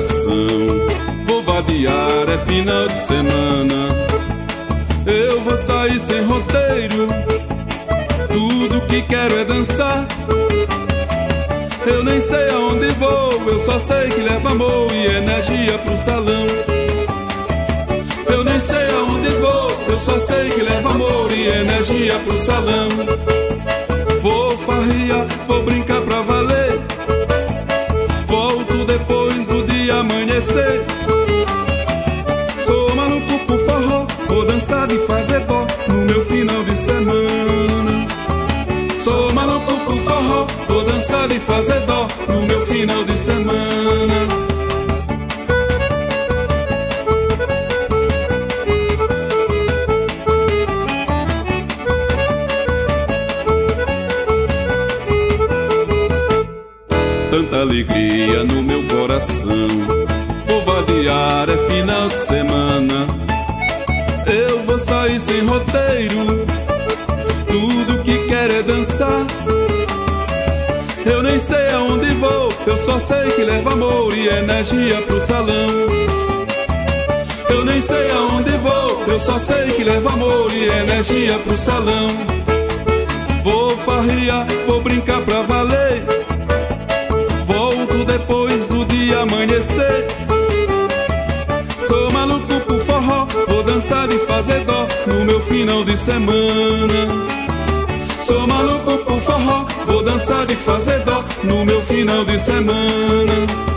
coração. Vou vadiar, é final de semana. Eu vou sair sem roteiro, tudo que quero é dançar. Eu nem sei aonde vou, eu só sei que levo amor e energia pro salão. Eu nem sei aonde vou, eu só sei que levo amor e energia pro salão. Vou farriar, vou brincar pra valer, volto depois do dia amanhecer. Sou maluco por forró, vou dançar e fazer dó no meu final de semana. Sou maluco por forró, vou dançar e fazer dó no meu final de semana. Tanta alegria no meu coração. Vou vadiar, é final de semana. Eu vou sair sem roteiro, tudo que quero é dançar. Eu nem sei aonde vou, eu só sei que levo amor e energia pro salão. Eu nem sei aonde vou, eu só sei que levo amor e energia pro salão. Vou farriar, vou brincar pra valer, volto depois do dia amanhecer. Sou maluco por forró, vou dançar e fazer dó no meu final de semana. Sou maluco por forró, vou dançar e fazer dó no meu final de semana.